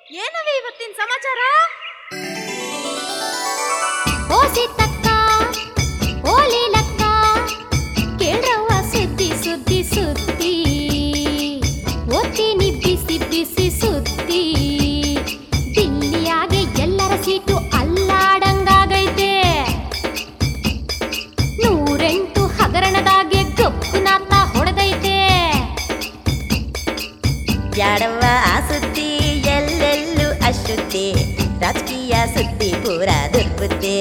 ಏನವೇ ಇವತ್ತಿನ ಸಮಾಚಾರ? ಓಸಿ ತಕ್ಕ ಓಲಿ ಲಕ್ಕ ಕೇಳ್ರವ್ವ ಸುದ್ದಿ ಸುದ್ದಿ ಸುದ್ದಿ ಓದ್ತೀನಿ ಬಿಸಿ ಬಿಸಿ ಸುದ್ದಿ. ದಿಲ್ಲಿಯಾಗೆ ಎಲ್ಲರ ಸೀಟು ಅಲ್ಲಾಡಂಗಾಗೈತೆ. 108 ಹಗರಣದಾಗೆ ಗಪ್ಪುನಾತ ಹೊಡೆದೈತೆ. ಬ್ಯಾಡವ್ವ ಆ ಸುದ್ದಿ ಎಲ್ಲೆಲ್ಲೂ ಅಶುದ್ಧಿ, ರಾಜಕೀಯ ಸುದ್ದಿ ಪೂರ ದುರ್ಬುದ್ಧಿ.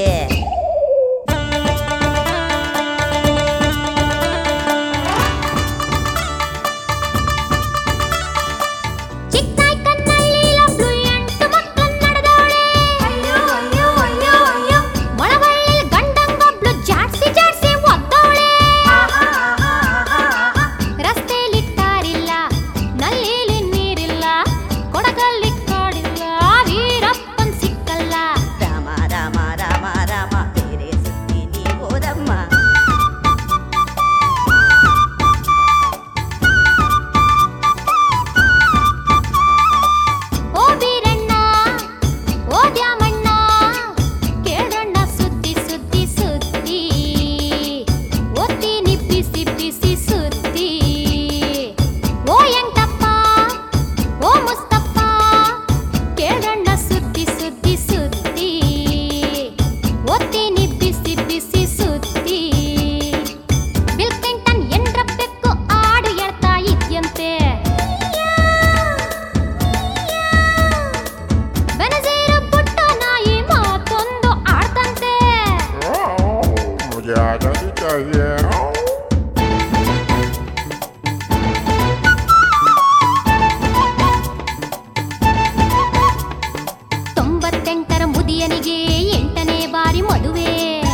ಮುದಿಯನಿಗೆ 8ನೇ ಬಾರಿ ಮದುವೆ.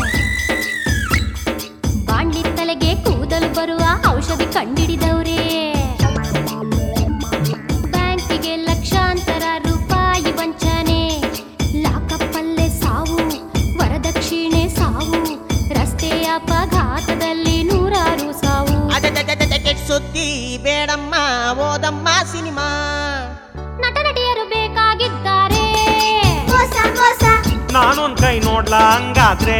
ಬಾಂಡ್ಲಿ ತಲೆಗೆ ಕೂದಲು ಬರುವ ಔಷಧಿ ಕಂಡಿಡಿದವ್ರೆ. ಬ್ಯಾಂಕಿಗೆ ಲಕ್ಷಾಂತರ ರೂಪಾಯಿ ವಂಚನೆ, ಲಾಕಪ್ಪಲ್ಲೇ ಸಾವು, ವರದಕ್ಷಿಣೆ ಸಾವು, ರಸ್ತೆ ಅಪಘಾತದಲ್ಲಿ 100 ಸಾವು. ಸುದ್ದಿ ಬೇಡಮ್ಮ ಓದಮ್ಮ ಸಿನಿಮಾ. ನಟ ನಟಿಯರು ಬೇಕಾಗಿದ್ದಾರೆ. ನಾನೊಂದ್ ಕೈ ನೋಡ್ಲಾ ಹಂಗಾದ್ರೆ.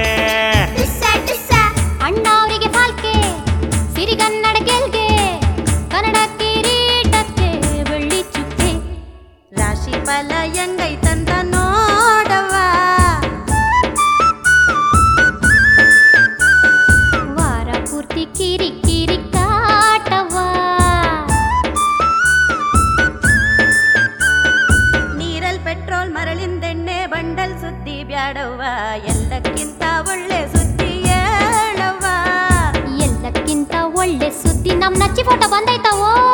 ಅಣ್ಣ ಅವರಿಗೆ ಪಾಲ್ಕೆ, ಸಿರಿಗನ್ನಡ ಗೆಲ್ಗೆ, ಕನ್ನಡ ಕಿರೀಟಕ್ಕೆ ಬೆಳ್ಳಿ ಚುಕ್ಕೆ. ರಾಶಿ ಫಲ ಹೆಂಗೈತಂತ ನೋಡವ್ವ, ವಾರ ಪೂರ್ತಿ ಕಿರಿ ಕಿರಿ ಕಾಟವ್ವ. ನೀರಲ್ ಪೆಟ್ರೋಲ್ ಮರಳಿಂದೆಣ್ಣೆ ಬಂಡಲ್ ಸುದ್ದಿ ಬ್ಯಾಡವ್ವ, ಎಲ್ಲಕ್ಕಿಂತ ಒಳ್ಳೆ ಸುದ್ದಿ ಹೇಳವ್ವ. ಎಲ್ಲಕ್ಕಿಂತ ಒಳ್ಳೆ ಸುದ್ದಿ ನಮ್ ನಚ್ಚಿ ಫೋಟೋ ಬಂದೈತವೋ.